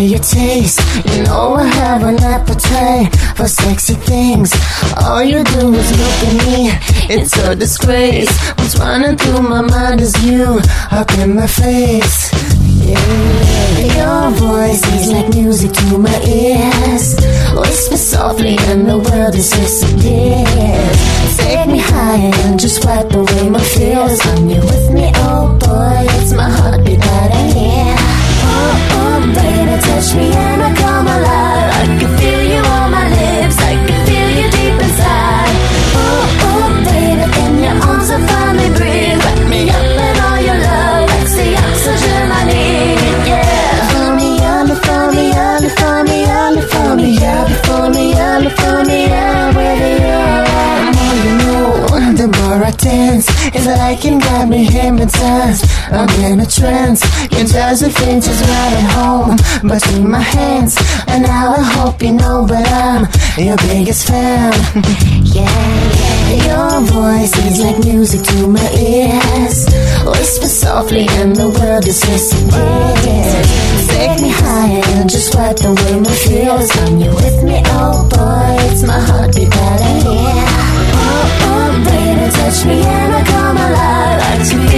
way you taste. You know I have an appetite for sexy things. All you do is look at me, it's a disgrace. What's running through my mind is you up in my face. Yeah. Your voice is like music to my ears. Whisper softly and the world is disappears. Take me higher and just wipe away my fears. When you're with me, oh boy, it's my heartbeat that I hear. Oh, oh, baby, touch me and I come alive. I can feel you on my lips, I can feel you deep inside. Oh, oh, baby, in your arms I finally breathe. Wrap me up in all your love, that's the oxygen I need, yeah. For me, for me, for me, for me, for me, for me, yeah, baby, yeah. The more you know, the more I dance. It's like you got me hypnotized. I'm in a trance. Can't touch the things is right at home between my hands. And now I hope you know, but I'm your biggest fan. Yeah, yeah. Your voice is like music to my ears. Whisper softly and the world is disappears. Take me higher and just wipe away my fears. When you're with me, oh boy, it's my heartbeat that I hear. Oh, oh, baby, touch me and I come alive. Like